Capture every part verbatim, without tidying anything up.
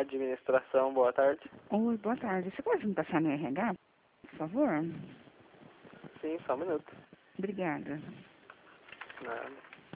Administração, boa tarde. Oi, boa tarde. Você pode me passar no R H, por favor? Sim, só um minuto. Obrigada. Nada.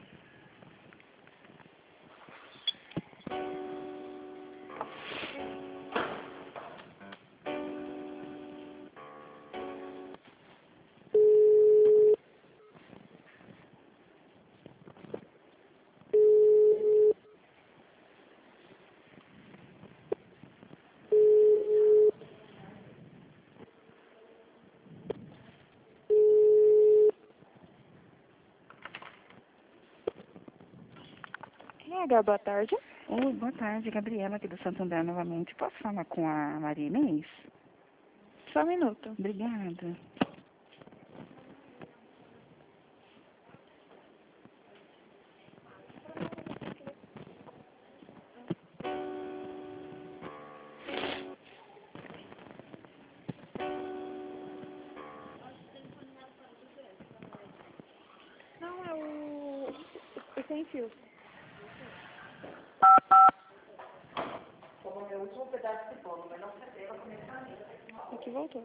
R H, boa tarde. Oi, boa tarde. Gabriela aqui do Santander novamente. Posso falar com a Maria Inês? Só um minuto. Obrigada. Não, é o... o sem fio. Aqui voltou.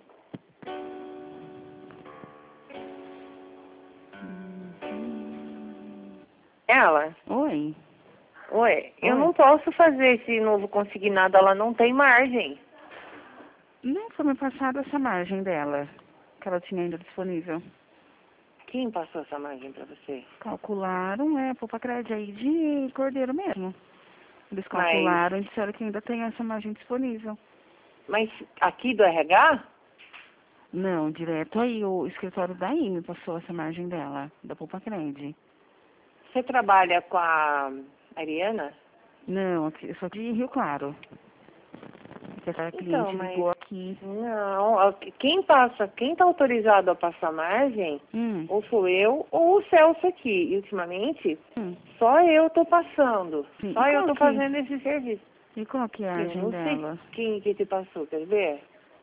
Ela? Oi. Oi, eu Oi. não posso fazer esse novo consignado, ela não tem margem. Não foi me passada essa margem dela, que ela tinha ainda disponível. Quem passou essa margem pra você? Calcularam, é, poupa crédito aí de cordeiro mesmo. Eles Mas- calcularam e disseram que ainda tem essa margem disponível. Mas aqui do R H? Não, direto aí, o escritório daí me passou essa margem dela, da Poupa Cred. Você trabalha com a Ariana? Não, aqui- eu sou de Rio Claro. Porque essa cliente Então, mas- ligou aqui. Não, a- quem passa, quem tá autorizado a passar margem, Hum, ou sou eu ou o Celso aqui. E ultimamente, hum. só eu tô passando. Sim, Só e eu qual tô que- fazendo esse serviço. E qual que é a Eu margem não dela? sei quem que te passou, quer ver?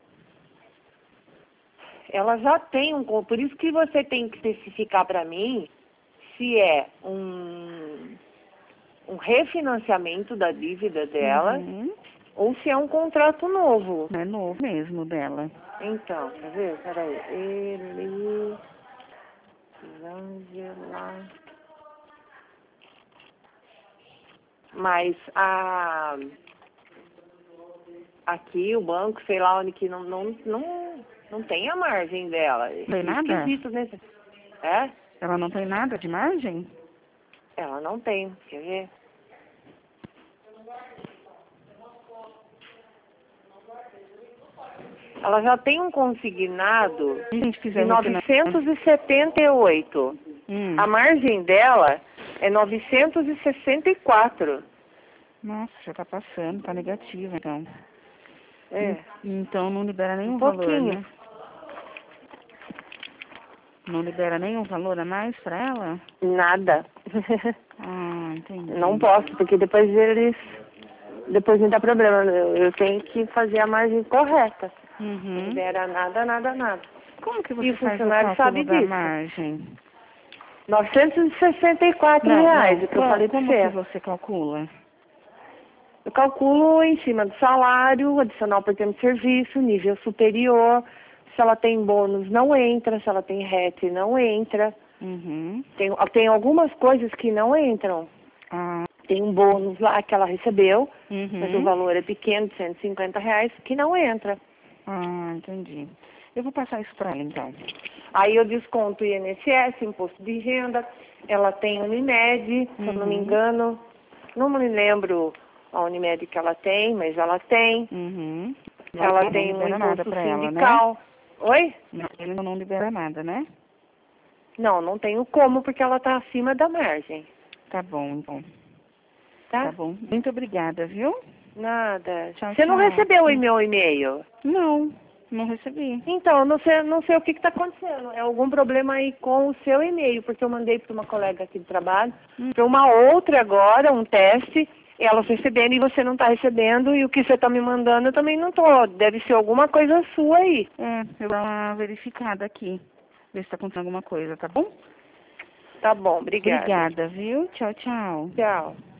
Ela já tem um... con- Por isso que você tem que especificar para mim se é um, um refinanciamento da dívida dela Uhum. ou se é um contrato novo. É novo mesmo dela. Então, quer ver? Peraí. Ele... Angela... Mas a... Aqui o banco, sei lá onde que não, não, não, não tem a margem dela. Tem nada? Esquisito, né? É? Ela não tem nada de margem? Ela não tem, quer ver? Ela já tem um consignado Se a gente de fizer novecentos e setenta e oito. Hum. A margem dela é novecentos e sessenta e quatro. Nossa, já tá passando, tá negativo então. É, Hum, Então não libera nenhum um valor, pouquinho. né? Não libera nenhum valor a mais pra ela? Nada. Ah, entendi. Não posso, porque depois eles... Depois me dá problema. Eu, eu tenho que fazer a margem correta. Não Uhum. libera nada, nada, nada. Como que E você o faz o funcionário cálculo sabe da disso. margem? novecentos e sessenta e quatro Não, reais, não. o que eu Qual- falei pra como que você. você calcula? Eu calculo em cima do salário, adicional por tempo de serviço, nível superior. Se ela tem bônus, não entra. Se ela tem R E T, não entra. Uhum. Tem, tem algumas coisas que não entram. Ah, Tem um bônus lá que ela recebeu, mas o uhum. valor é pequeno, de cento e cinquenta reais, que não entra. Ah, entendi. Eu vou passar isso pra ela então. Aí eu desconto I N S S, imposto de renda. Ela tem Unimed, se eu não me Uhum. engano. Não me lembro a Unimed que ela tem, mas ela tem. Uhum. Ela não tem um libera nada imposto pra ela, né? sindical. Oi? Não, ele não libera nada, né? Não, não tenho como, porque ela está acima da margem. Tá bom, então. Tá? Tá bom. Muito obrigada, viu? Nada. Tchau, Você não tchau. recebeu o meu e-mail? Não, não recebi. Então, não sei, não sei o que está acontecendo. É algum problema aí com o seu e-mail, porque eu mandei para uma colega aqui de trabalho, Hum. para uma outra agora, um teste, e elas recebendo e você não está recebendo, e o que você está me mandando eu também não estou. Deve ser alguma coisa sua aí. É, eu vou dar uma verificada aqui. Ver se tá acontecendo alguma coisa, tá bom? Tá bom, obrigada. Obrigada, viu? Tchau, tchau. Tchau.